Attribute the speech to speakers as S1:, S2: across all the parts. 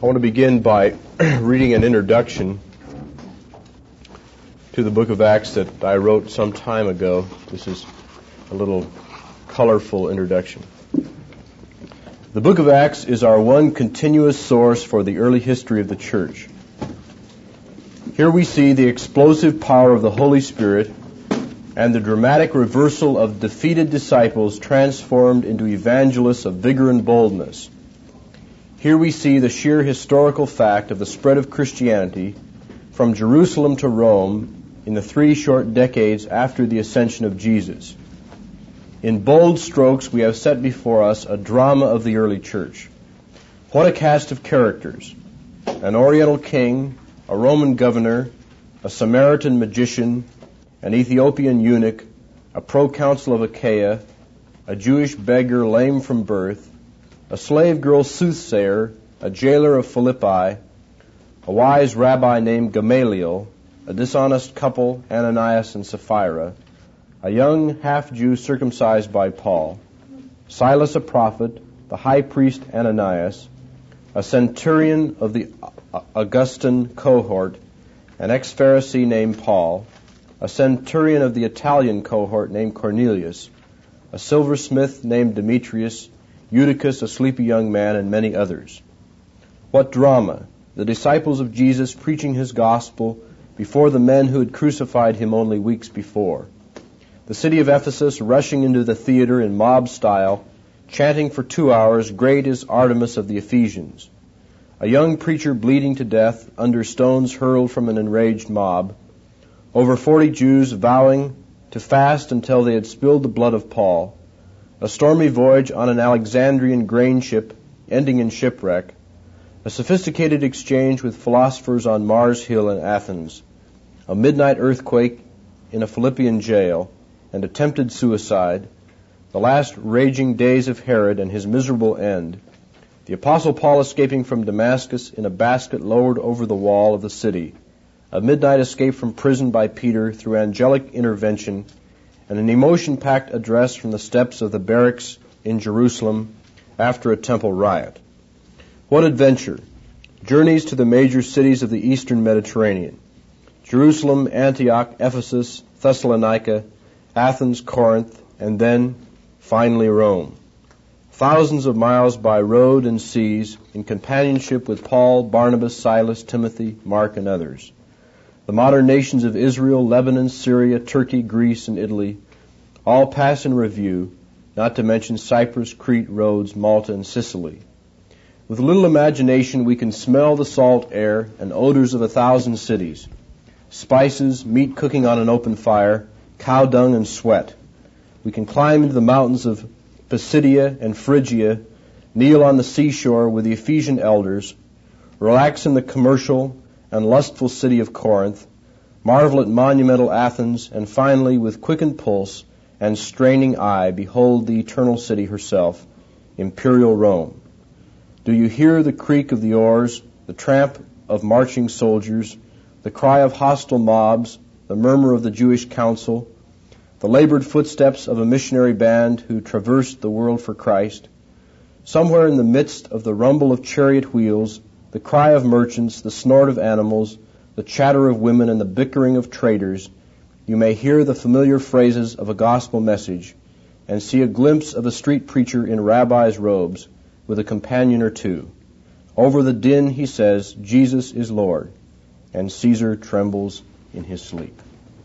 S1: I want to begin by reading an introduction to the book of Acts that I wrote some time ago. This is a little colorful introduction. The book of Acts is our one continuous source for the early history of the church. Here we see the explosive power of the Holy Spirit and the dramatic reversal of defeated disciples transformed into evangelists of vigor and boldness. Here we see the sheer historical fact of the spread of Christianity from Jerusalem to Rome in the 3 short decades after the ascension of Jesus. In bold strokes, we have set before us a drama of the early church. What a cast of characters! An Oriental king, a Roman governor, a Samaritan magician, an Ethiopian eunuch, a proconsul of Achaia, a Jewish beggar lame from birth, a slave girl soothsayer, a jailer of Philippi, a wise rabbi named Gamaliel, a dishonest couple, Ananias and Sapphira, a young half-Jew circumcised by Paul, Silas a prophet, the high priest Ananias, a centurion of the Augustan cohort, an ex-Pharisee named Paul, a centurion of the Italian cohort named Cornelius, a silversmith named Demetrius, Eutychus, a sleepy young man, and many others. What drama! The disciples of Jesus preaching his gospel before the men who had crucified him only weeks before. The city of Ephesus rushing into the theater in mob style, chanting for 2 hours, "Great is Artemis of the Ephesians." A young preacher bleeding to death under stones hurled from an enraged mob. Over 40 Jews vowing to fast until they had spilled the blood of Paul. A stormy voyage on an Alexandrian grain ship ending in shipwreck. A sophisticated exchange with philosophers on Mars Hill in Athens. A midnight earthquake in a Philippian jail and attempted suicide. The last raging days of Herod and his miserable end. The Apostle Paul escaping from Damascus in a basket lowered over the wall of the city. A midnight escape from prison by Peter through angelic intervention, and an emotion-packed address from the steps of the barracks in Jerusalem after a temple riot. What adventure! Journeys to the major cities of the eastern Mediterranean. Jerusalem, Antioch, Ephesus, Thessalonica, Athens, Corinth, and then, finally, Rome. Thousands of miles by road and seas in companionship with Paul, Barnabas, Silas, Timothy, Mark, and others. The modern nations of Israel, Lebanon, Syria, Turkey, Greece, and Italy all pass in review, not to mention Cyprus, Crete, Rhodes, Malta, and Sicily. With little imagination, we can smell the salt air and odors of 1,000 cities, spices, meat cooking on an open fire, cow dung, and sweat. We can climb into the mountains of Pisidia and Phrygia, kneel on the seashore with the Ephesian elders, relax in the commercial and lustful city of Corinth, marvel at monumental Athens, and finally, with quickened pulse and straining eye, behold the eternal city herself, imperial Rome. Do you hear the creak of the oars, the tramp of marching soldiers, the cry of hostile mobs, the murmur of the Jewish council, the labored footsteps of a missionary band who traversed the world for Christ? Somewhere in the midst of the rumble of chariot wheels, the cry of merchants, the snort of animals, the chatter of women, and the bickering of traders, you may hear the familiar phrases of a gospel message and see a glimpse of a street preacher in rabbi's robes with a companion or two. Over the din he says, "Jesus is Lord," and Caesar trembles in his sleep.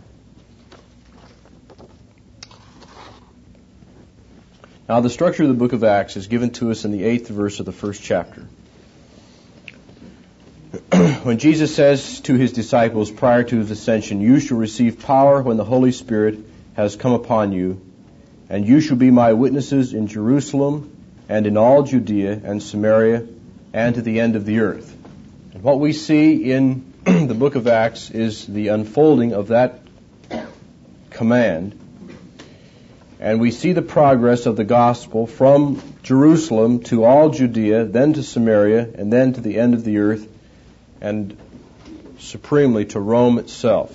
S1: Now, the structure of the book of Acts is given to us in the 8th verse of the 1st chapter. When Jesus says to his disciples prior to his ascension, "You shall receive power when the Holy Spirit has come upon you, and you shall be my witnesses in Jerusalem and in all Judea and Samaria and to the end of the earth." And what we see in the book of Acts is the unfolding of that command. And we see the progress of the gospel from Jerusalem to all Judea, then to Samaria, and then to the end of the earth, and supremely to Rome itself.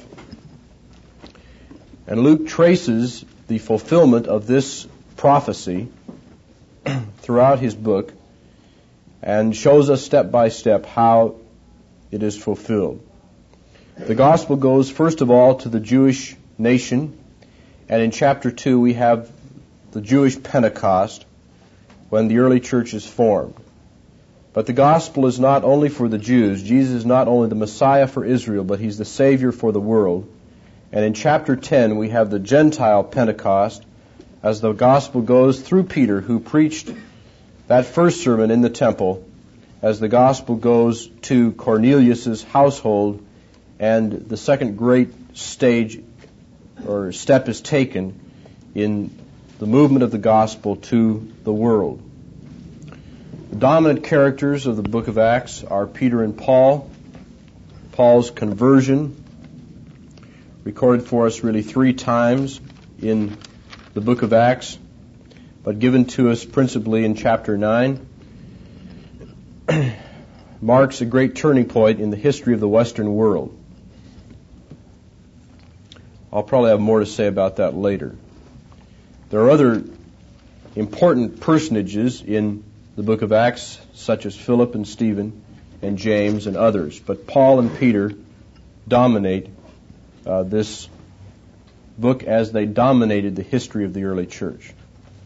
S1: And Luke traces the fulfillment of this prophecy throughout his book and shows us step by step how it is fulfilled. The gospel goes first of all to the Jewish nation, and in chapter 2 we have the Jewish Pentecost when the early church is formed. But the gospel is not only for the Jews. Jesus is not only the Messiah for Israel, but He's the Savior for the world. And in chapter 10 we have the Gentile Pentecost as the gospel goes through Peter, who preached that first sermon in the temple, as the gospel goes to Cornelius' household, and the second great stage or step is taken in the movement of the gospel to the world. The dominant characters of the book of Acts are Peter and Paul. Paul's conversion, recorded for us really 3 times in the book of Acts, but given to us principally in chapter 9, marks a great turning point in the history of the Western world. I'll probably have more to say about that later. There are other important personages in the book of Acts, such as Philip and Stephen and James and others, but Paul and Peter dominate this book as they dominated the history of the early church.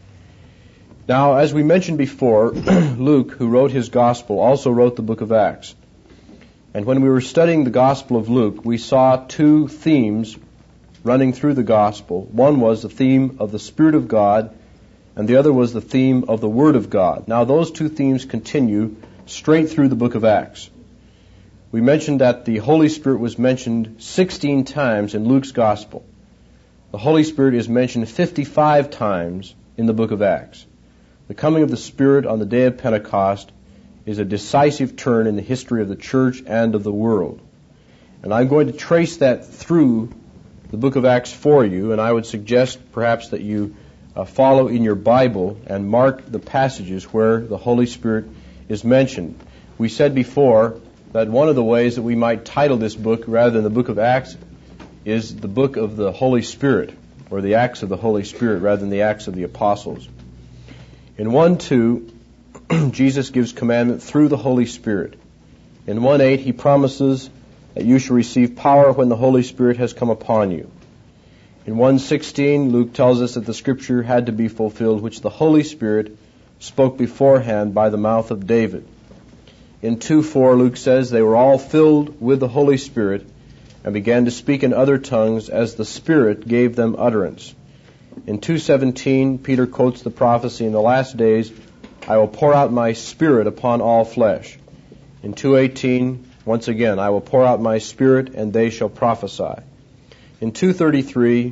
S1: Now, as we mentioned before, Luke, who wrote his gospel, also wrote the book of Acts. And when we were studying the gospel of Luke, we saw 2 themes running through the gospel. One was the theme of the Spirit of God, and the other was the theme of the Word of God. Now, those 2 themes continue straight through the book of Acts. We mentioned that the Holy Spirit was mentioned 16 times in Luke's gospel. The Holy Spirit is mentioned 55 times in the book of Acts. The coming of the Spirit on the day of Pentecost is a decisive turn in the history of the church and of the world. And I'm going to trace that through the book of Acts for you, and I would suggest perhaps that you follow in your Bible and mark the passages where the Holy Spirit is mentioned. We said before that one of the ways that we might title this book, rather than the book of Acts, is the book of the Holy Spirit, or the Acts of the Holy Spirit, rather than the Acts of the Apostles. In 1:2, Jesus gives commandment through the Holy Spirit. In 1:8, He promises that you shall receive power when the Holy Spirit has come upon you. In 1:16, Luke tells us that the Scripture had to be fulfilled, which the Holy Spirit spoke beforehand by the mouth of David. In 2:4, Luke says they were all filled with the Holy Spirit and began to speak in other tongues as the Spirit gave them utterance. In 2:17, Peter quotes the prophecy, in the last days I will pour out my Spirit upon all flesh. In 2:18, once again, I will pour out my Spirit and they shall prophesy. In 2:33,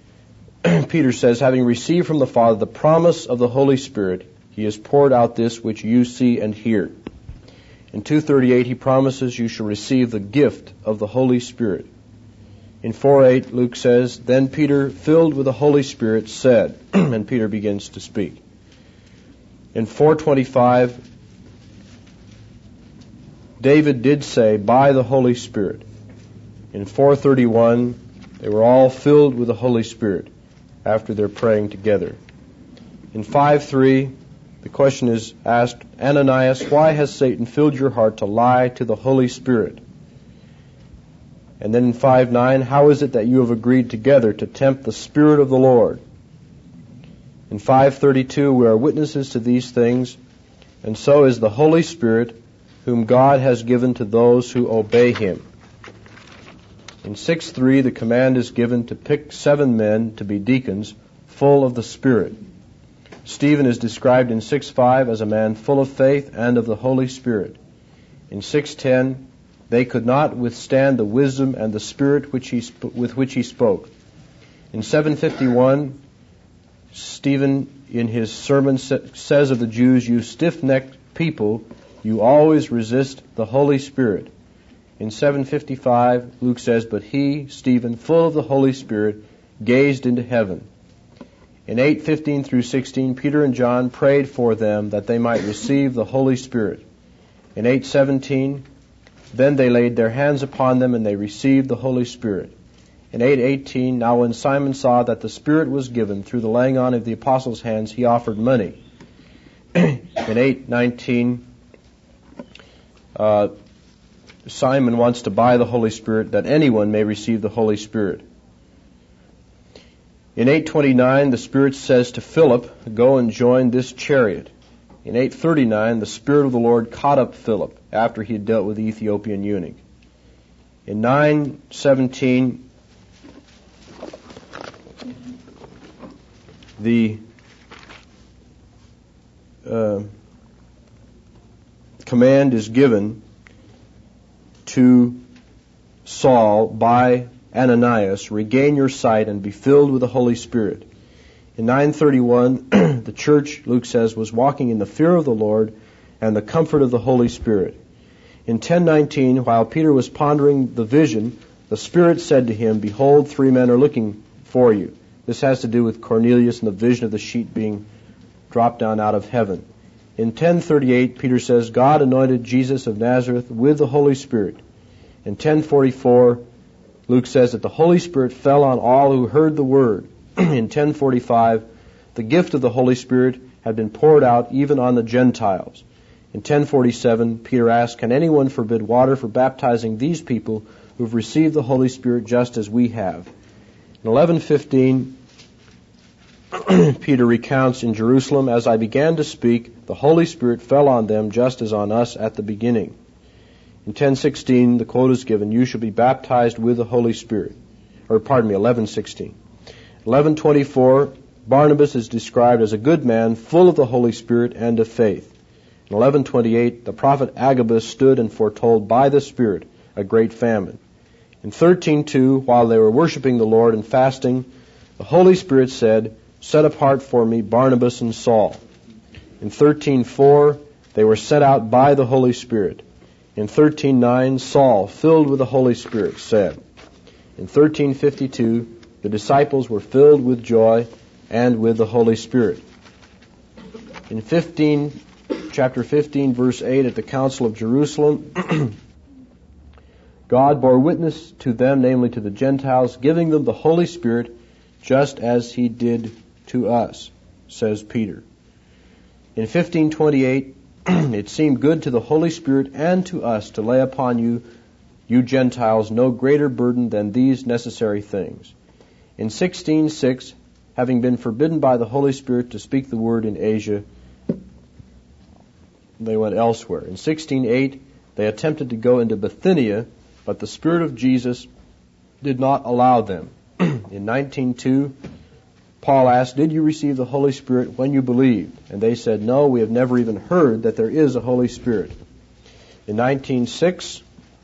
S1: Peter says, having received from the Father the promise of the Holy Spirit, He has poured out this which you see and hear. In 2:38, He promises you shall receive the gift of the Holy Spirit. In 4:8, Luke says, then Peter, filled with the Holy Spirit, said, and Peter begins to speak. In 4:25, David did say, by the Holy Spirit. In 4:31, they were all filled with the Holy Spirit after their praying together. In 5:3, the question is asked, Ananias, why has Satan filled your heart to lie to the Holy Spirit? And then in 5:9, how is it that you have agreed together to tempt the Spirit of the Lord? In 5:32, we are witnesses to these things, and so is the Holy Spirit, whom God has given to those who obey Him. In 6:3, the command is given to pick 7 men to be deacons, full of the Spirit. Stephen is described in 6:5 as a man full of faith and of the Holy Spirit. In 6:10, they could not withstand the wisdom and the spirit with which he spoke. In 7:51, Stephen, in his sermon, says of the Jews, you stiff-necked people, you always resist the Holy Spirit. In 7:55, Luke says, but he, Stephen, full of the Holy Spirit, gazed into heaven. In 8:15 through 16, Peter and John prayed for them that they might receive the Holy Spirit. In 8:17, then they laid their hands upon them and they received the Holy Spirit. In 8:18, now when Simon saw that the Spirit was given through the laying on of the apostles' hands, he offered money. In 8:19, Simon wants to buy the Holy Spirit that anyone may receive the Holy Spirit. In 8:29, the Spirit says to Philip, "Go and join this chariot." In 8:39, the Spirit of the Lord caught up Philip after he had dealt with the Ethiopian eunuch. In 9:17, the command is given to Saul by Ananias, "Regain your sight and be filled with the Holy Spirit." In 9:31, the church, Luke says, was walking in the fear of the Lord and the comfort of the Holy Spirit. In 10:19, while Peter was pondering the vision, the Spirit said to him, "Behold, 3 men are looking for you." This has to do with Cornelius and the vision of the sheet being dropped down out of heaven. In 10:38, Peter says, "God anointed Jesus of Nazareth with the Holy Spirit." In 10:44, Luke says that the Holy Spirit fell on all who heard the word. In 10:45, the gift of the Holy Spirit had been poured out even on the Gentiles. In 10:47, Peter asked, "Can anyone forbid water for baptizing these people who have received the Holy Spirit just as we have?" In 11:15, Peter recounts, "In Jerusalem, as I began to speak, the Holy Spirit fell on them just as on us at the beginning." In 10:16, the quote is given, "You shall be baptized with the Holy Spirit." 11:16. 11:24, Barnabas is described as a good man, full of the Holy Spirit and of faith. In 11:28, the prophet Agabus stood and foretold by the Spirit a great famine. In 13:2, while they were worshiping the Lord and fasting, the Holy Spirit said, "Set apart for me Barnabas and Saul." In 13:4, they were sent out by the Holy Spirit. In 13:9, Saul, filled with the Holy Spirit, said. In 13:52, the disciples were filled with joy and with the Holy Spirit. In chapter 15, verse 8, at the Council of Jerusalem, God bore witness to them, namely to the Gentiles, giving them the Holy Spirit just as he did to us, says Peter. In 15:28, it seemed good to the Holy Spirit and to us to lay upon you, you Gentiles, no greater burden than these necessary things. In 16:6, having been forbidden by the Holy Spirit to speak the word in Asia, they went elsewhere. In 16:8, they attempted to go into Bithynia, but the Spirit of Jesus did not allow them. In 19:2, Paul asked, "Did you receive the Holy Spirit when you believed?" And they said, "No, we have never even heard that there is a Holy Spirit." In 19:6,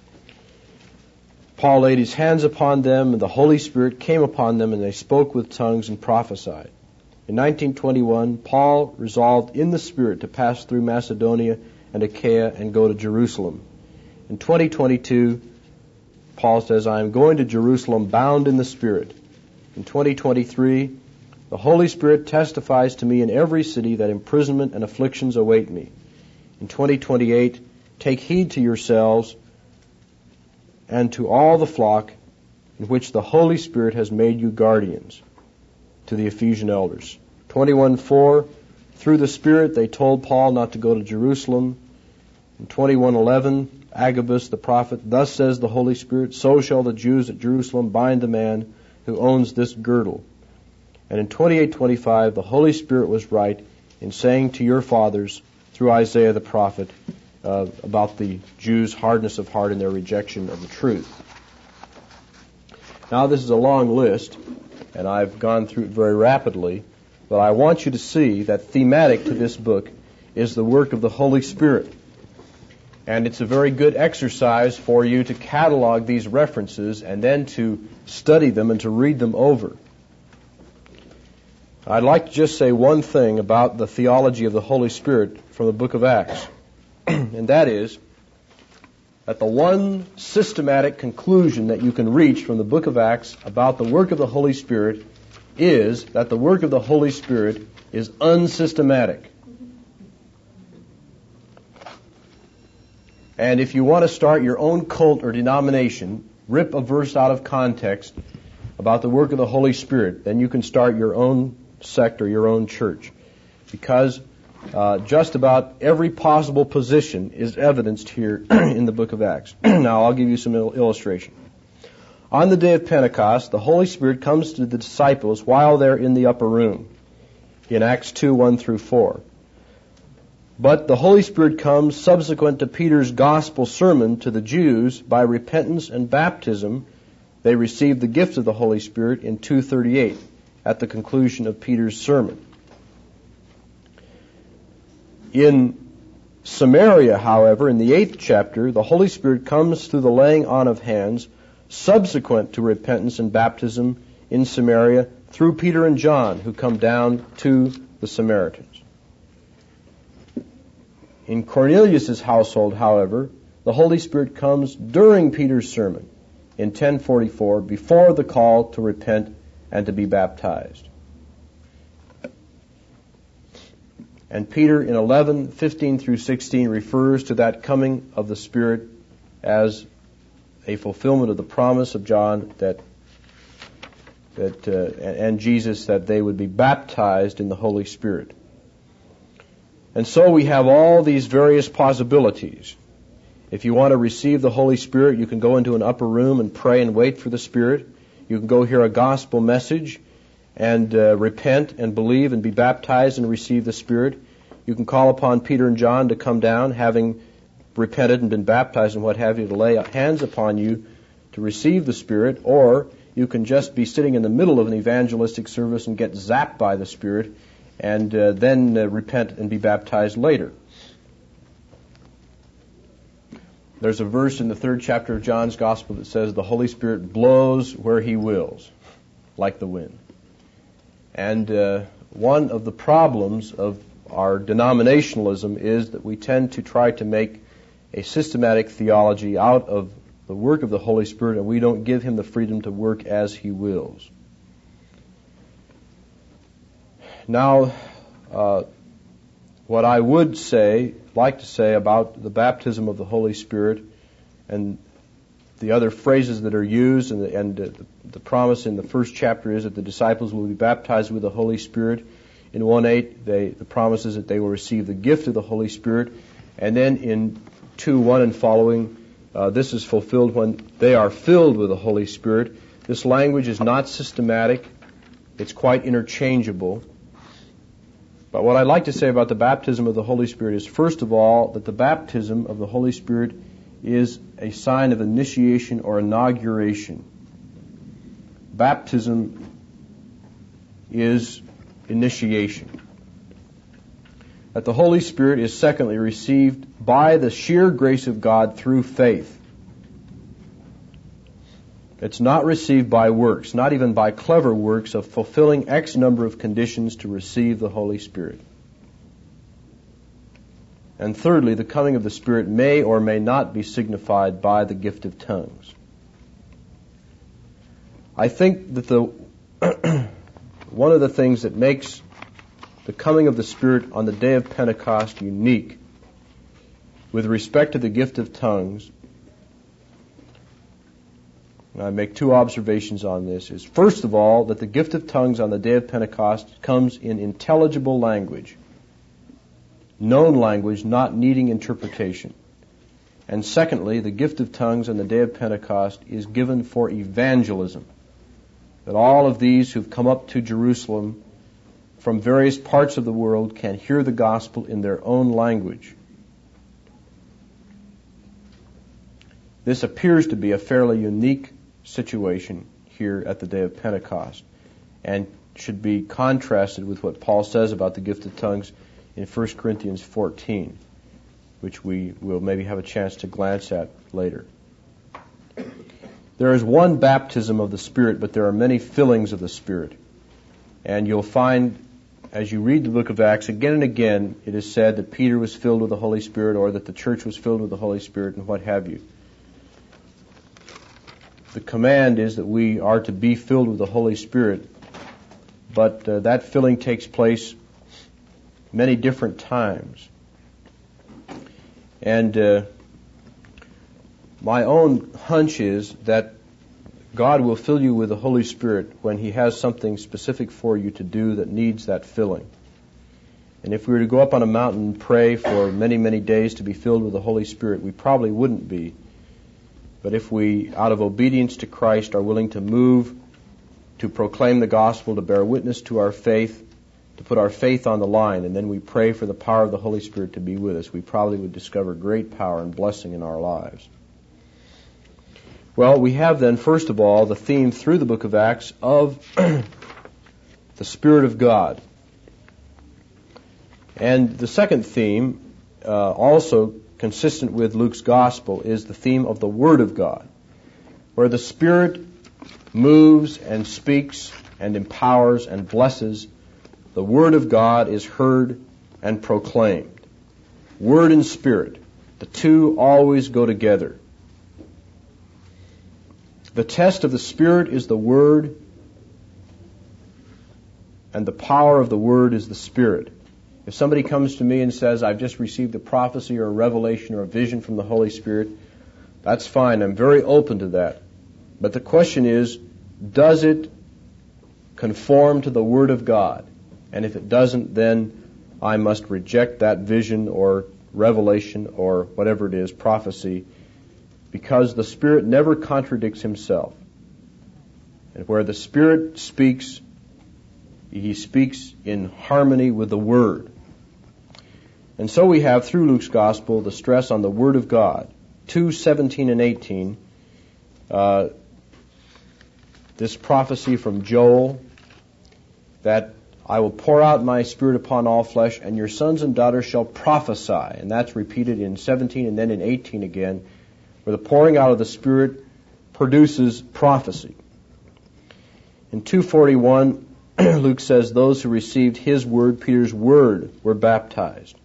S1: Paul laid his hands upon them, and the Holy Spirit came upon them, and they spoke with tongues and prophesied. In 19:21, Paul resolved in the Spirit to pass through Macedonia and Achaia and go to Jerusalem. In 20:22, Paul says, "I am going to Jerusalem bound in the Spirit." In 20:23, "The Holy Spirit testifies to me in every city that imprisonment and afflictions await me." In 20:28, "Take heed to yourselves and to all the flock in which the Holy Spirit has made you guardians," to the Ephesian elders. 21:4, "Through the Spirit they told Paul not to go to Jerusalem." In 21:11, Agabus the prophet, "Thus says the Holy Spirit, so shall the Jews at Jerusalem bind the man who owns this girdle." And in 28:25, the Holy Spirit was right in saying to your fathers through Isaiah the prophet about the Jews' hardness of heart and their rejection of the truth. Now this is a long list, and I've gone through it very rapidly, but I want you to see that thematic to this book is the work of the Holy Spirit. And it's a very good exercise for you to catalog these references and then to study them and to read them over. I'd like to just say one thing about the theology of the Holy Spirit from the book of Acts, and that is that the one systematic conclusion that you can reach from the book of Acts about the work of the Holy Spirit is that the work of the Holy Spirit is unsystematic. And if you want to start your own cult or denomination, rip a verse out of context about the work of the Holy Spirit, then you can start your own sect or your own church. Because just about every possible position is evidenced here in the book of Acts. Now, I'll give you some illustration. On the day of Pentecost, the Holy Spirit comes to the disciples while they're in the upper room in Acts 2, 1 through 4. But the Holy Spirit comes subsequent to Peter's gospel sermon to the Jews. By repentance and baptism, they received the gift of the Holy Spirit in 2:38 at the conclusion of Peter's sermon. In Samaria, however, in the 8th chapter, the Holy Spirit comes through the laying on of hands subsequent to repentance and baptism in Samaria through Peter and John, who come down to the Samaritans. In Cornelius' household, however, the Holy Spirit comes during Peter's sermon in 1044, before the call to repent and to be baptized. And Peter in 11:15 through 16 refers to that coming of the Spirit as a fulfillment of the promise of John and Jesus that they would be baptized in the Holy Spirit. And so we have all these various possibilities. If you want to receive the Holy Spirit, you can go into an upper room and pray and wait for the Spirit. You can go hear a gospel message and repent and believe and be baptized and receive the Spirit. You can call upon Peter and John to come down, having repented and been baptized and what have you, to lay hands upon you to receive the Spirit. Or you can just be sitting in the middle of an evangelistic service and get zapped by the Spirit and then repent and be baptized later. There's a verse in the 3rd chapter of John's Gospel that says the Holy Spirit blows where He wills, like the wind. And one of the problems of our denominationalism is that we tend to try to make a systematic theology out of the work of the Holy Spirit, and we don't give Him the freedom to work as He wills. Now, what I would like to say about the baptism of the Holy Spirit and the other phrases that are used, and the promise in the 1st chapter is that the disciples will be baptized with the Holy Spirit. In 1:8, the promise is that they will receive the gift of the Holy Spirit. And then in 2:1 and following, this is fulfilled when they are filled with the Holy Spirit. This language is not systematic. It's quite interchangeable. But what I'd like to say about the baptism of the Holy Spirit is, first of all, that the baptism of the Holy Spirit is a sign of initiation or inauguration. Baptism is initiation. That the Holy Spirit is, secondly, received by the sheer grace of God through faith. It's not received by works, not even by clever works of fulfilling X number of conditions to receive the Holy Spirit. And thirdly, the coming of the Spirit may or may not be signified by the gift of tongues. I think that one of the things that makes the coming of the Spirit on the day of Pentecost unique with respect to the gift of tongues, and I make two observations on this, is first of all that the gift of tongues on the day of Pentecost comes in intelligible language, known language not needing interpretation. And secondly, the gift of tongues on the day of Pentecost is given for evangelism, that all of these who've come up to Jerusalem from various parts of the world can hear the gospel in their own language. This appears to be a fairly unique situation here at the day of Pentecost, and should be contrasted with what Paul says about the gift of tongues in 1 Corinthians 14, which we will maybe have a chance to glance at later. There is one baptism of the Spirit, but there are many fillings of the Spirit. And you'll find, as you read the book of Acts, again and again, it is said that Peter was filled with the Holy Spirit, or that the church was filled with the Holy Spirit, and what have you. The command is that we are to be filled with the Holy Spirit, but that filling takes place many different times. And my own hunch is that God will fill you with the Holy Spirit when He has something specific for you to do that needs that filling. And if we were to go up on a mountain and pray for many, many days to be filled with the Holy Spirit, we probably wouldn't be. But if we, out of obedience to Christ, are willing to move to proclaim the gospel, to bear witness to our faith, to put our faith on the line, and then we pray for the power of the Holy Spirit to be with us, we probably would discover great power and blessing in our lives. Well, we have then, first of all, the theme through the book of Acts of the Spirit of God. And the second theme, also consistent with Luke's gospel, is the theme of the Word of God, where the Spirit moves and speaks and empowers and blesses. The Word of God is heard and proclaimed. Word and Spirit, the two always go together. The test of the Spirit is the Word, and the power of the Word is the Spirit. If somebody comes to me and says, I've just received a prophecy or a revelation or a vision from the Holy Spirit, that's fine. I'm very open to that. But the question is, does it conform to the Word of God? And if it doesn't, then I must reject that vision or revelation or whatever it is, prophecy, because the Spirit never contradicts Himself. And where the Spirit speaks, He speaks in harmony with the Word. And so we have, through Luke's Gospel, the stress on the Word of God. 2:17 and 18, this prophecy from Joel, that I will pour out my Spirit upon all flesh, and your sons and daughters shall prophesy. And that's repeated in 17 and then in 18 again, where the pouring out of the Spirit produces prophecy. In 2:41, Luke says, those who received his word, Peter's word, were baptized.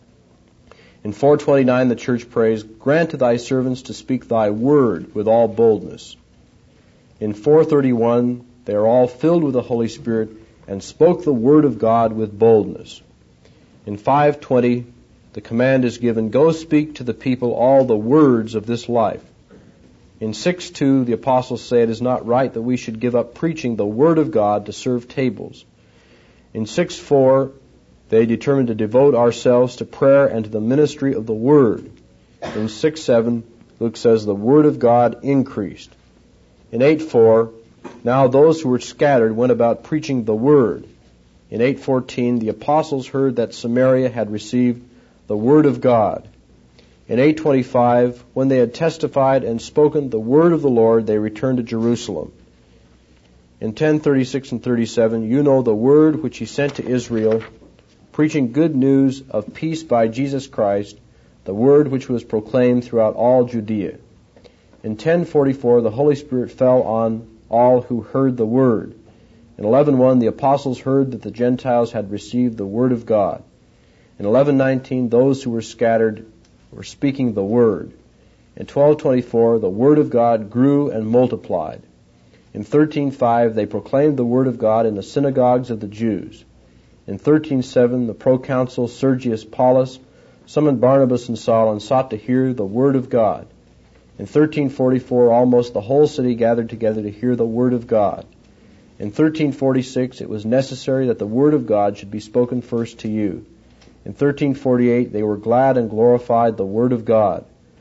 S1: In 4:29, the church prays, grant to thy servants to speak thy word with all boldness. In 4:31, they are all filled with the Holy Spirit and spoke the word of God with boldness. In 5:20, the command is given, go speak to the people all the words of this life. In 6:2, the apostles say it is not right that we should give up preaching the Word of God to serve tables. In 6:4, they determined to devote ourselves to prayer and to the ministry of the Word. In 6:7, Luke says the Word of God increased. In 8:4, now those who were scattered went about preaching the Word. In 8:14, the apostles heard that Samaria had received the Word of God. In 8:25, when they had testified and spoken the word of the Lord, they returned to Jerusalem. In 10:36 and 37, you know the word which he sent to Israel, preaching good news of peace by Jesus Christ, the word which was proclaimed throughout all Judea. In 10:44, the Holy Spirit fell on all who heard the word. In 11:1, the apostles heard that the Gentiles had received the word of God. In 11:19, those who were scattered were speaking the word. In 12:24, the word of God grew and multiplied. In 13:5, they proclaimed the word of God in the synagogues of the Jews. In 13:7, the proconsul Sergius Paulus summoned Barnabas and Saul and sought to hear the word of God. In 13:44, almost the whole city gathered together to hear the word of God. In 13:46, it was necessary that the word of God should be spoken first to you. In 13:48, they were glad and glorified the word of God.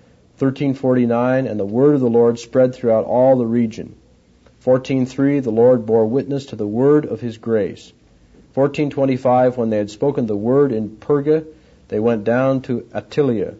S1: 13:49, and the word of the Lord spread throughout all the region. 14:3, the Lord bore witness to the word of his grace. 14:25, when they had spoken the word in Perga, they went down to Attalia.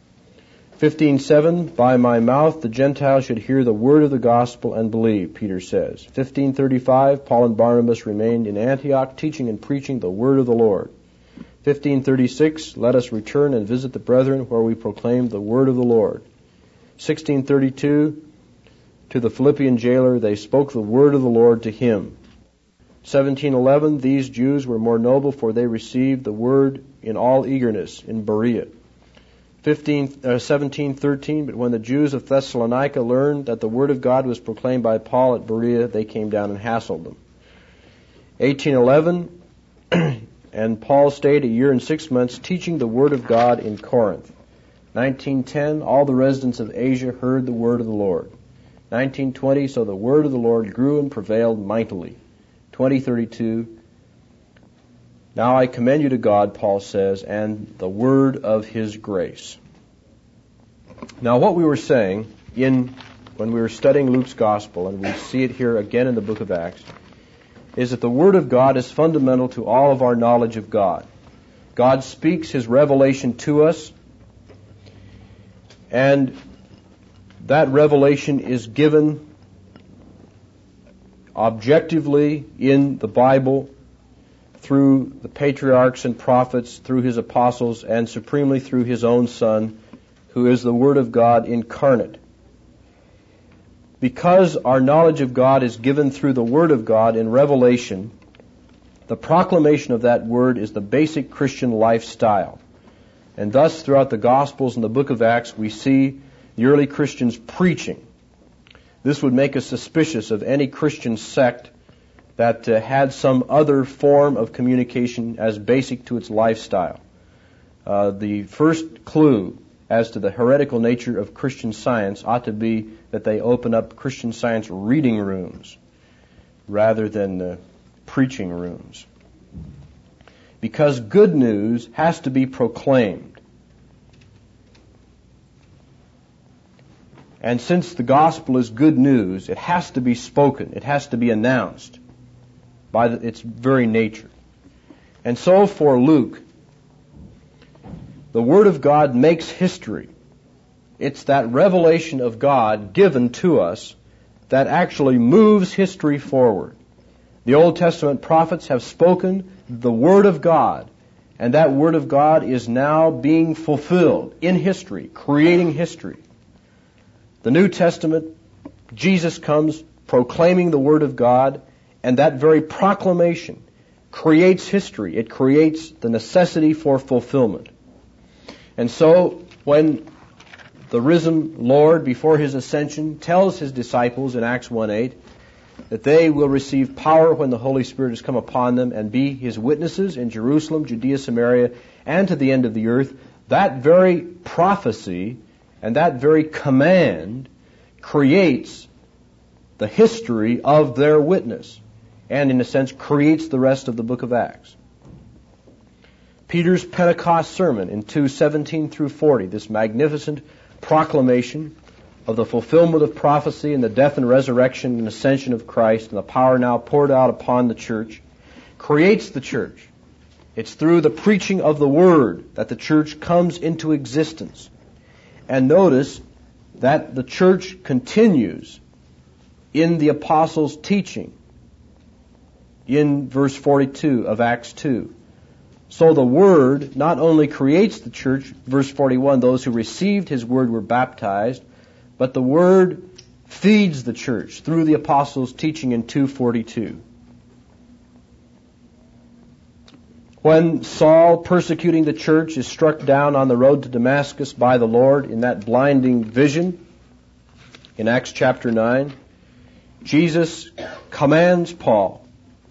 S1: 15:7, by my mouth the Gentiles should hear the word of the gospel and believe, Peter says. 15:35, Paul and Barnabas remained in Antioch, teaching and preaching the word of the Lord. 15:36, let us return and visit the brethren where we proclaim the word of the Lord. 16:32, to the Philippian jailer they spoke the word of the Lord to him. 17:11, these Jews were more noble, for they received the word in all eagerness in Berea. 17:13, but when the Jews of Thessalonica learned that the word of God was proclaimed by Paul at Berea, they came down and hassled them. 18:11, and Paul stayed 1 year and 6 months teaching the word of God in Corinth. 19:10, all the residents of Asia heard the word of the Lord. 19:20, so the word of the Lord grew and prevailed mightily. 20:32, Now I commend you to God, Paul says, and the word of his grace. Now what we were saying when we were studying Luke's gospel, and we see it here again in the book of Acts, is that the word of God is fundamental to all of our knowledge of God. God speaks his revelation to us, and that revelation is given objectively in the Bible through the patriarchs and prophets, through his apostles, and supremely through his own Son, who is the Word of God incarnate. Because our knowledge of God is given through the Word of God in revelation, the proclamation of that Word is the basic Christian lifestyle. And thus, throughout the Gospels and the book of Acts, we see the early Christians preaching. This would make us suspicious of any Christian sect that had some other form of communication as basic to its lifestyle. The first clue as to the heretical nature of Christian Science ought to be that they open up Christian Science reading rooms rather than preaching rooms. Because good news has to be proclaimed. And since the gospel is good news, it has to be spoken. It has to be announced by its very nature. And so for Luke, the Word of God makes history. It's that revelation of God given to us that actually moves history forward. The Old Testament prophets have spoken the Word of God, and that Word of God is now being fulfilled in history, creating history. The New Testament, Jesus comes proclaiming the Word of God, and that very proclamation creates history. It creates the necessity for fulfillment. And so, when the risen Lord, before his ascension, tells his disciples in Acts 1:8 that they will receive power when the Holy Spirit has come upon them and be his witnesses in Jerusalem, Judea, Samaria, and to the end of the earth, that very prophecy and that very command creates the history of their witness, and in a sense creates the rest of the book of Acts. Peter's Pentecost sermon in 2:17 through 40, this magnificent proclamation of the fulfillment of prophecy and the death and resurrection and ascension of Christ and the power now poured out upon the church, creates the church. It's through the preaching of the Word that the church comes into existence. And notice that the church continues in the apostles' teaching in verse 42 of Acts 2. So the Word not only creates the church, verse 41, those who received His Word were baptized, but the Word feeds the church through the apostles' teaching in 2:42. When Saul, persecuting the church, is struck down on the road to Damascus by the Lord in that blinding vision in Acts chapter 9, Jesus commands Paul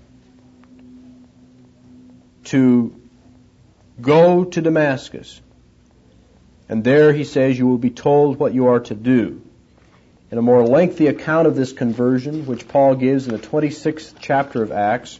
S1: to go to Damascus. And there he says, you will be told what you are to do. In a more lengthy account of this conversion, which Paul gives in the 26th chapter of Acts,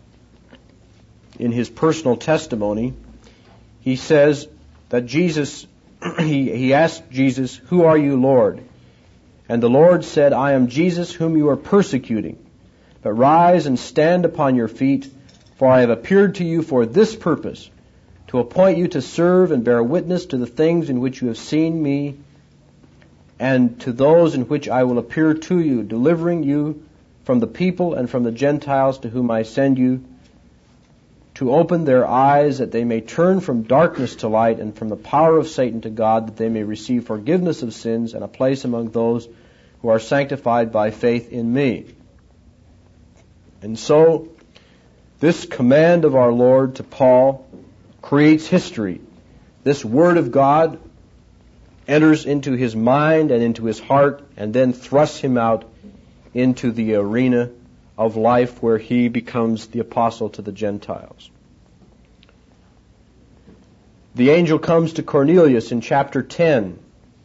S1: in his personal testimony, he says that Jesus, he asked Jesus, who are you, Lord? And the Lord said, I am Jesus whom you are persecuting. But rise and stand upon your feet, for I have appeared to you for this purpose, to appoint you to serve and bear witness to the things in which you have seen me, and to those in which I will appear to you, delivering you from the people and from the Gentiles to whom I send you, to open their eyes that they may turn from darkness to light and from the power of Satan to God, that they may receive forgiveness of sins and a place among those who are sanctified by faith in me. And so, this command of our Lord to Paul creates history. This Word of God enters into his mind and into his heart and then thrusts him out into the arena of life where he becomes the apostle to the Gentiles. The angel comes to Cornelius in chapter 10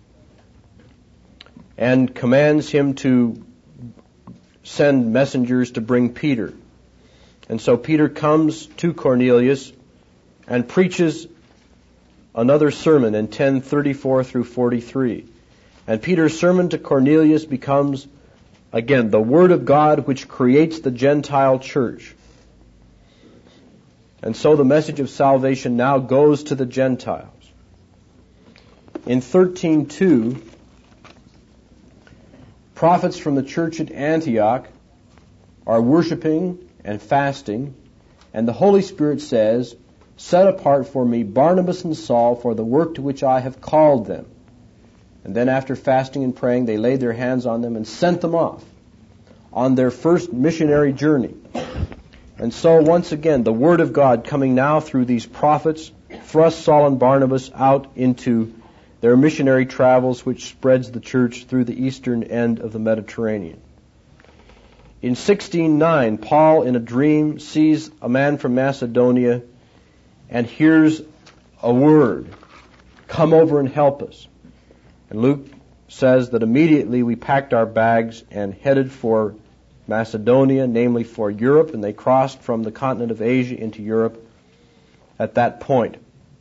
S1: and commands him to send messengers to bring Peter. And so Peter comes to Cornelius and preaches another sermon in 10:34 through 43. And Peter's sermon to Cornelius becomes, again, the Word of God which creates the Gentile church. And so the message of salvation now goes to the Gentiles. In 13:2, prophets from the church at Antioch are worshiping and fasting, and the Holy Spirit says, "Set apart for me Barnabas and Saul for the work to which I have called them." And then after fasting and praying, they laid their hands on them and sent them off on their first missionary journey. And so once again, the Word of God coming now through these prophets thrust Saul and Barnabas out into their missionary travels, which spreads the church through the eastern end of the Mediterranean. In 16:9, Paul, in a dream, sees a man from Macedonia and hears a word, "Come over and help us." And Luke says that immediately we packed our bags and headed for Macedonia, namely for Europe, and they crossed from the continent of Asia into Europe at that point.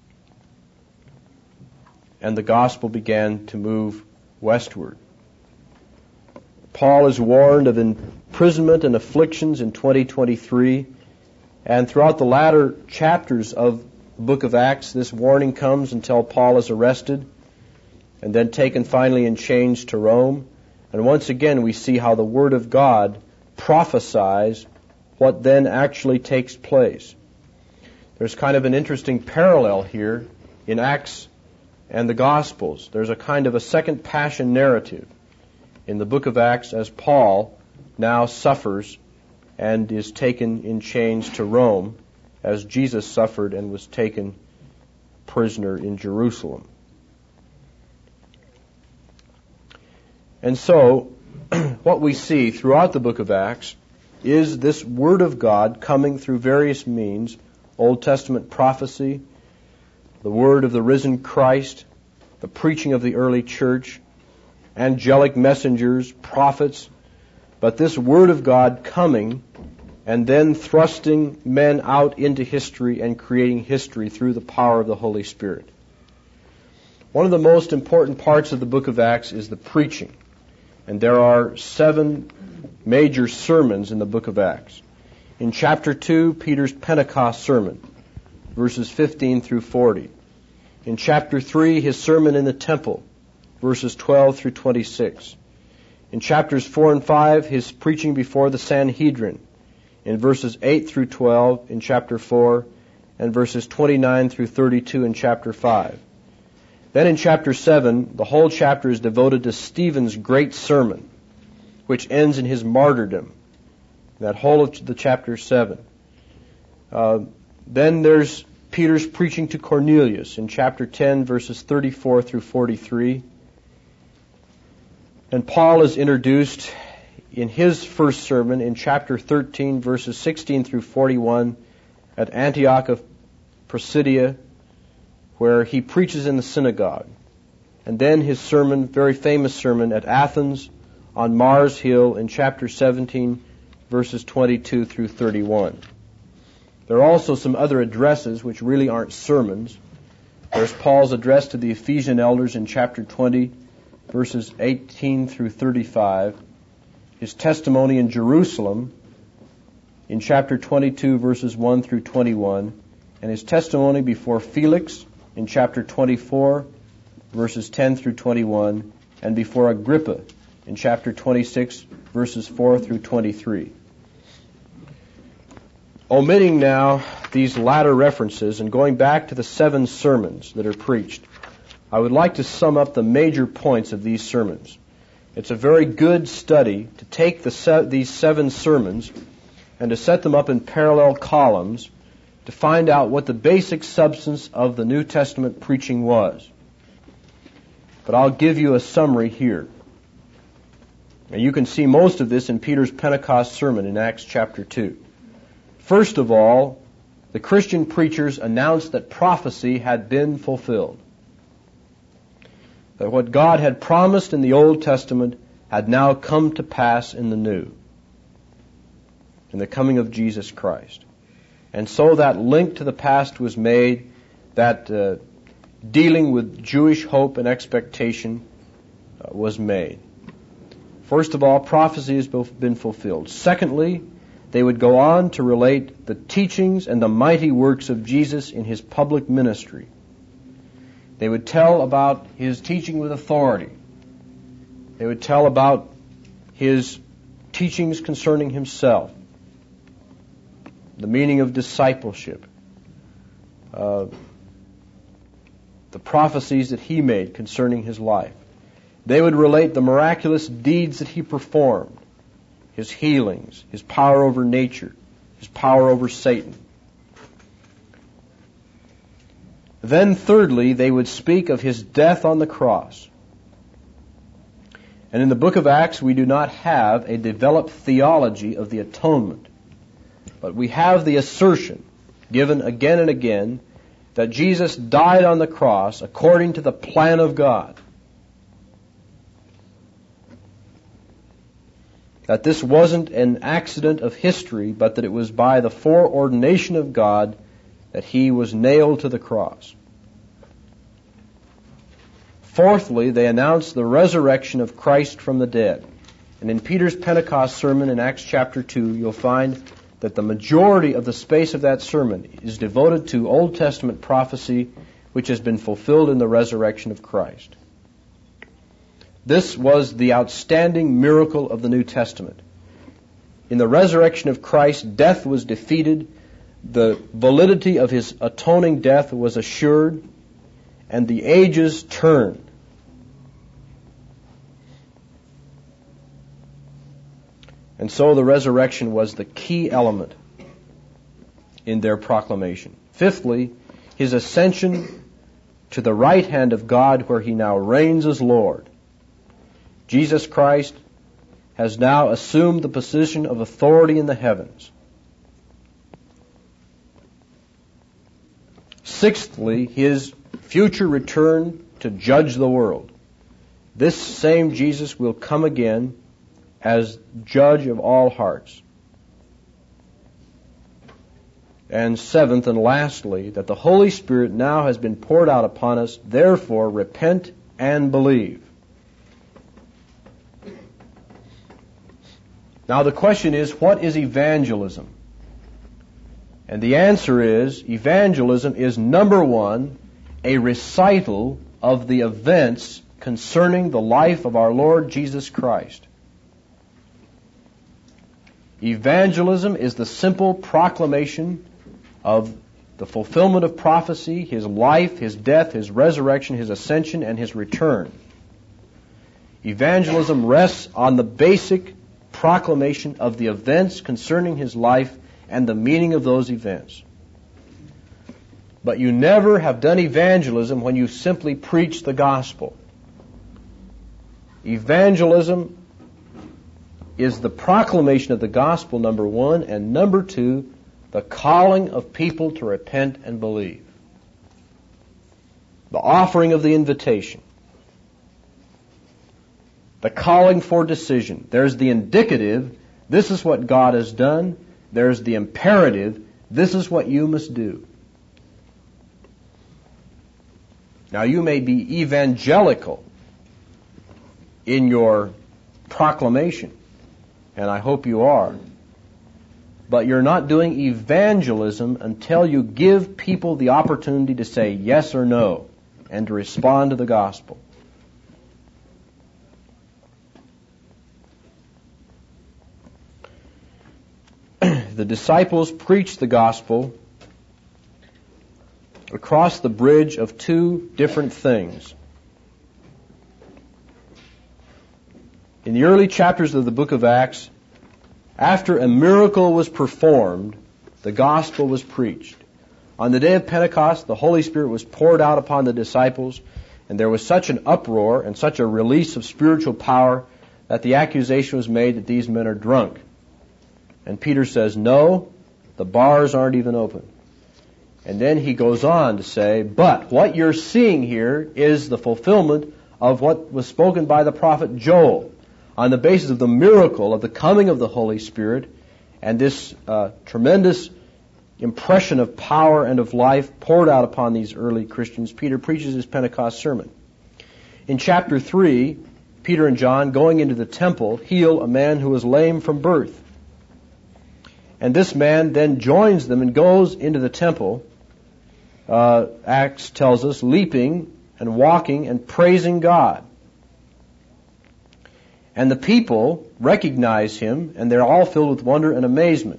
S1: And the gospel began to move westward. Paul is warned of imprisonment and afflictions in 2023, and throughout the latter chapters of the book of Acts, this warning comes until Paul is arrested and then taken finally in chains to Rome. And once again we see how the Word of God prophesies what then actually takes place. There's kind of an interesting parallel here in Acts and the Gospels. There's a kind of a second passion narrative in the book of Acts as Paul now suffers and is taken in chains to Rome, as Jesus suffered and was taken prisoner in Jerusalem. And so, what we see throughout the book of Acts is this Word of God coming through various means: Old Testament prophecy, the word of the risen Christ, the preaching of the early church, angelic messengers, prophets, but this Word of God coming and then thrusting men out into history and creating history through the power of the Holy Spirit. One of the most important parts of the book of Acts is the preaching. And there are 7 major sermons in the book of Acts. In chapter 2, Peter's Pentecost sermon, verses 15 through 40. In chapter 3, his sermon in the temple, verses 12 through 26. In chapters 4 and 5, his preaching before the Sanhedrin, in verses 8 through 12 in chapter 4, and verses 29 through 32 in chapter 5. Then in chapter 7, the whole chapter is devoted to Stephen's great sermon, which ends in his martyrdom. That whole of the chapter 7. Then there's Peter's preaching to Cornelius in chapter 10, verses 34 through 43. And Paul is introduced in his first sermon in chapter 13, verses 16 through 41 at Antioch of Pisidia, where he preaches in the synagogue. And then his sermon, very famous sermon, at Athens on Mars Hill in chapter 17, verses 22 through 31. There are also some other addresses which really aren't sermons. There's Paul's address to the Ephesian elders in chapter 20, verses 18 through 35. His testimony in Jerusalem in chapter 22, verses 1 through 21. And his testimony before Felix in chapter 24, verses 10 through 21, and before Agrippa in chapter 26, verses 4 through 23. Omitting now these latter references and going back to the 7 sermons that are preached, I would like to sum up the major points of these sermons. It's a very good study to take these 7 sermons and to set them up in parallel columns to find out what the basic substance of the New Testament preaching was. But I'll give you a summary here. And you can see most of this in Peter's Pentecost sermon in Acts chapter 2. First of all, the Christian preachers announced that prophecy had been fulfilled. That what God had promised in the Old Testament had now come to pass in the New. in the coming of Jesus Christ. And so that link to the past was made, that dealing with Jewish hope and expectation was made. First of all, prophecy has been fulfilled. Secondly, they would go on to relate the teachings and the mighty works of Jesus in his public ministry. They would tell about his teaching with authority. They would tell about his teachings concerning himself, the meaning of discipleship, the prophecies that he made concerning his life. They would relate the miraculous deeds that he performed, his healings, his power over nature, his power over Satan. Then thirdly, they would speak of his death on the cross. And in the book of Acts, we do not have a developed theology of the atonement. But we have the assertion, given again and again, that Jesus died on the cross according to the plan of God. That this wasn't an accident of history, but that it was by the foreordination of God that he was nailed to the cross. Fourthly, they announced the resurrection of Christ from the dead. And in Peter's Pentecost sermon in Acts chapter 2, you'll find that the majority of the space of that sermon is devoted to Old Testament prophecy, which has been fulfilled in the resurrection of Christ. This was the outstanding miracle of the New Testament. In the resurrection of Christ, death was defeated, the validity of his atoning death was assured, and the ages turned. And so the resurrection was the key element in their proclamation. Fifthly, his ascension to the right hand of God, where he now reigns as Lord. Jesus Christ has now assumed the position of authority in the heavens. Sixthly, his future return to judge the world. This same Jesus will come again as judge of all hearts. And seventh and lastly, that the Holy Spirit now has been poured out upon us, therefore repent and believe. Now the question is, what is evangelism? And the answer is, evangelism is, number one, a recital of the events concerning the life of our Lord Jesus Christ. Evangelism is the simple proclamation of the fulfillment of prophecy, his life, his death, his resurrection, his ascension, and his return. Evangelism rests on the basic proclamation of the events concerning his life and the meaning of those events. But you never have done evangelism when you simply preach the gospel. Evangelism is the proclamation of the gospel, number one, and number two, the calling of people to repent and believe. The offering of the invitation. The calling for decision. There's the indicative, this is what God has done. There's the imperative, this is what you must do. Now you may be evangelical in your proclamation, and I hope you are, but you're not doing evangelism until you give people the opportunity to say yes or no and to respond to the gospel. The disciples preached the gospel across the bridge of two different things. In the early chapters of the book of Acts, after a miracle was performed, the gospel was preached. On the day of Pentecost, the Holy Spirit was poured out upon the disciples, and there was such an uproar and such a release of spiritual power that the accusation was made that these men are drunk. And Peter says, no, the bars aren't even open. And then he goes on to say, but what you're seeing here is the fulfillment of what was spoken by the prophet Joel on the basis of the miracle of the coming of the Holy Spirit and this tremendous impression of power and of life poured out upon these early Christians, Peter preaches his Pentecost sermon. In chapter 3, Peter and John, going into the temple, heal a man who was lame from birth. And this man then joins them and goes into the temple, Acts tells us, leaping and walking and praising God. And the people recognize him, and they're all filled with wonder and amazement.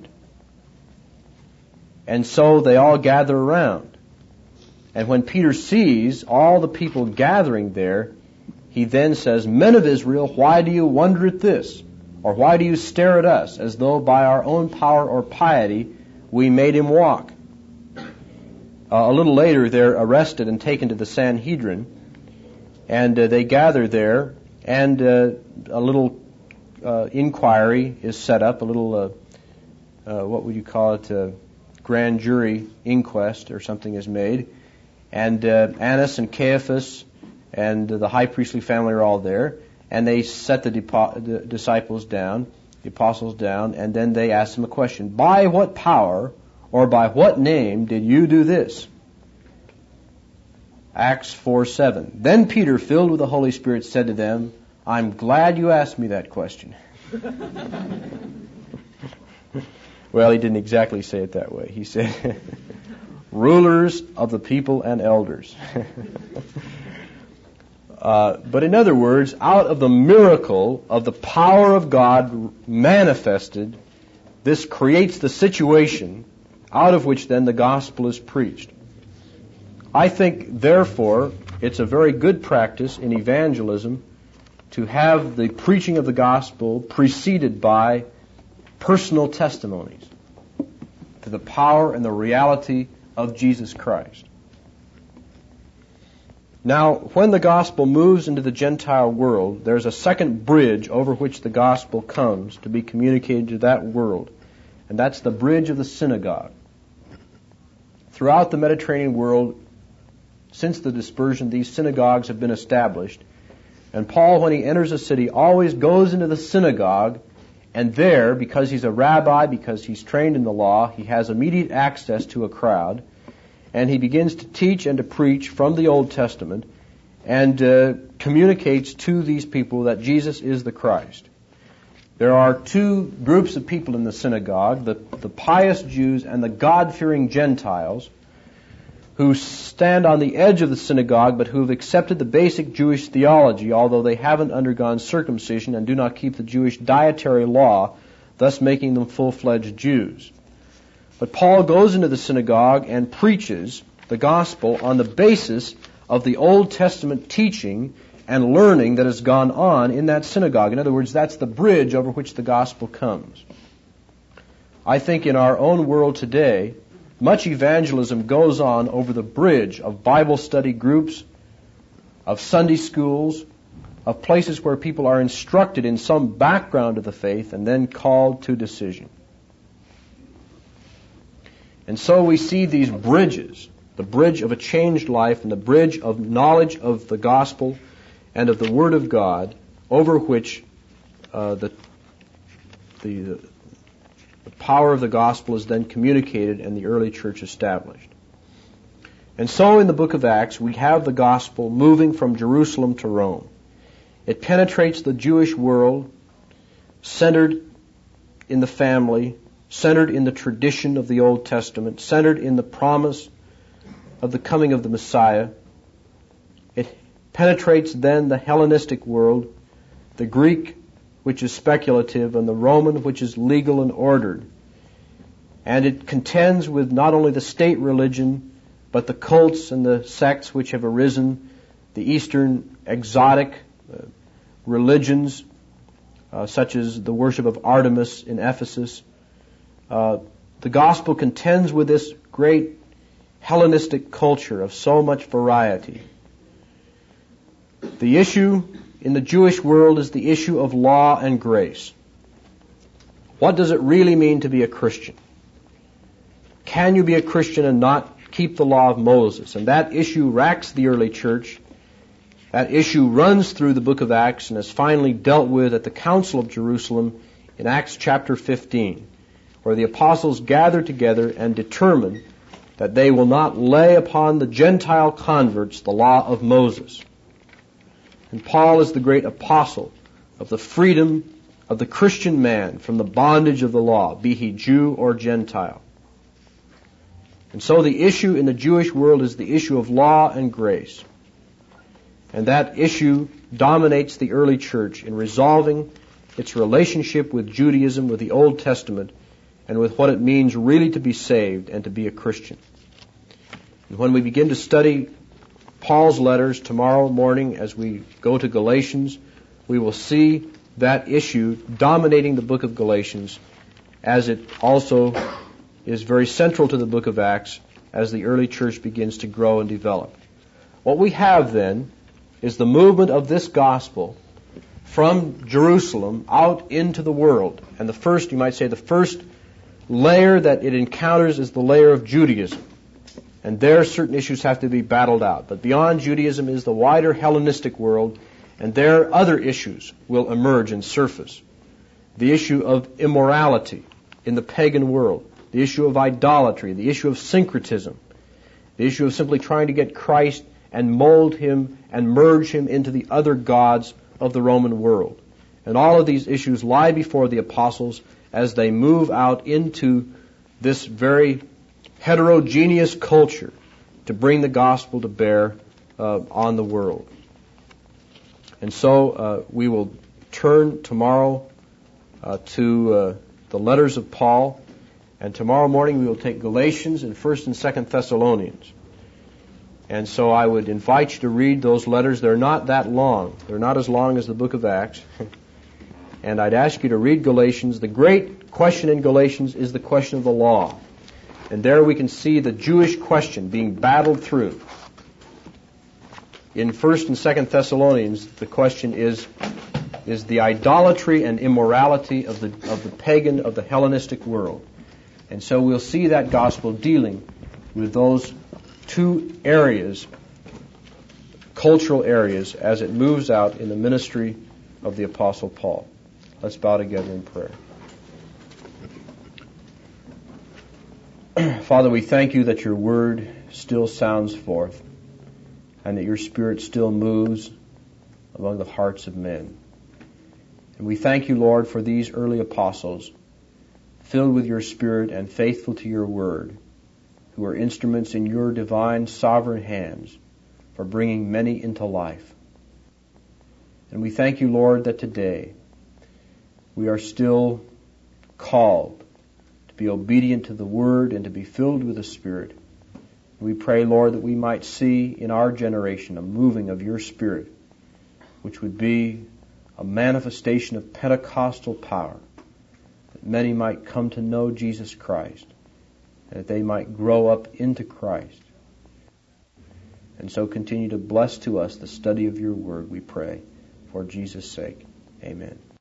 S1: And so they all gather around. And when Peter sees all the people gathering there, he then says, "Men of Israel, why do you wonder at this? Or why do you stare at us, as though by our own power or piety we made him walk?" A little later, they're arrested and taken to the Sanhedrin, and they gather there, and a little inquiry is set up, a little, what would you call it, grand jury inquest or something is made, and Annas and Caiaphas and the high priestly family are all there, and they set the disciples down, the apostles down, and then they ask them a question. "By what power or by what name did you do this?" Acts 4:7. "Then Peter, filled with the Holy Spirit, said to them, I'm glad you asked me that question." Well, he didn't exactly say it that way. He said, "Rulers of the people and elders." But in other words, out of the miracle of the power of God manifested, this creates the situation out of which then the gospel is preached. I think, therefore, it's a very good practice in evangelism to have the preaching of the gospel preceded by personal testimonies to the power and the reality of Jesus Christ. Now, when the gospel moves into the Gentile world, there's a second bridge over which the gospel comes to be communicated to that world, and that's the bridge of the synagogue. Throughout the Mediterranean world, since the dispersion, these synagogues have been established, and Paul, when he enters a city, always goes into the synagogue, and there, because he's a rabbi, because he's trained in the law, he has immediate access to a crowd, and he begins to teach and to preach from the Old Testament and communicates to these people that Jesus is the Christ. There are two groups of people in the synagogue, the pious Jews and the God-fearing Gentiles, who stand on the edge of the synagogue but who have accepted the basic Jewish theology, although they haven't undergone circumcision and do not keep the Jewish dietary law, thus making them full-fledged Jews. But Paul goes into the synagogue and preaches the gospel on the basis of the Old Testament teaching and learning that has gone on in that synagogue. In other words, that's the bridge over which the gospel comes. I think in our own world today, much evangelism goes on over the bridge of Bible study groups, of Sunday schools, of places where people are instructed in some background of the faith and then called to decision. And so we see these bridges, the bridge of a changed life and the bridge of knowledge of the gospel and of the Word of God, over which the power of the gospel is then communicated and the early church established. And so in the book of Acts, we have the gospel moving from Jerusalem to Rome. It penetrates the Jewish world, centered in the family, centered in the tradition of the Old Testament, centered in the promise of the coming of the Messiah. It penetrates then the Hellenistic world, the Greek, which is speculative, and the Roman, which is legal and ordered. And it contends with not only the state religion, but the cults and the sects which have arisen, the Eastern exotic religions, such as the worship of Artemis in Ephesus. The gospel contends with this great Hellenistic culture of so much variety. The issue in the Jewish world is the issue of law and grace. What does it really mean to be a Christian? Can you be a Christian and not keep the law of Moses? And that issue racks the early church. That issue runs through the book of Acts and is finally dealt with at the Council of Jerusalem in Acts chapter 15, where the apostles gather together and determine that they will not lay upon the Gentile converts the law of Moses. And Paul is the great apostle of the freedom of the Christian man from the bondage of the law, be he Jew or Gentile. And so the issue in the Jewish world is the issue of law and grace. And that issue dominates the early church in resolving its relationship with Judaism, with the Old Testament, and with what it means really to be saved and to be a Christian. And when we begin to study Paul's letters tomorrow morning as we go to Galatians, we will see that issue dominating the book of Galatians, as it also is very central to the book of Acts as the early church begins to grow and develop. What we have then is the movement of this gospel from Jerusalem out into the world. And the first, you might say, the first layer that it encounters is the layer of Judaism. And there certain issues have to be battled out. But beyond Judaism is the wider Hellenistic world, and there other issues will emerge and surface. The issue of immorality in the pagan world, the issue of idolatry, the issue of syncretism, the issue of simply trying to get Christ and mold him and merge him into the other gods of the Roman world. And all of these issues lie before the apostles as they move out into this very heterogeneous culture to bring the gospel to bear on the world. And so we will turn tomorrow to the letters of Paul, and tomorrow morning we will take Galatians and 1st and 2nd Thessalonians. And so I would invite you to read those letters. They're not that long. They're not as long as the book of Acts. And I'd ask you to read Galatians. The great question in Galatians is the question of the law. And there we can see the Jewish question being battled through. In 1st and 2nd Thessalonians, the question is the idolatry and immorality of the pagan, of the Hellenistic world. And so we'll see that gospel dealing with those two areas, cultural areas, as it moves out in the ministry of the Apostle Paul. Let's bow together in prayer. Father, we thank you that your word still sounds forth and that your Spirit still moves among the hearts of men. And we thank you, Lord, for these early apostles, filled with your Spirit and faithful to your word, who are instruments in your divine sovereign hands for bringing many into life. And we thank you, Lord, that today we are still called to be obedient to the word and to be filled with the Spirit. We pray, Lord, that we might see in our generation a moving of your Spirit, which would be a manifestation of Pentecostal power, that many might come to know Jesus Christ, and that they might grow up into Christ. And so continue to bless to us the study of your word, we pray, for Jesus' sake. Amen.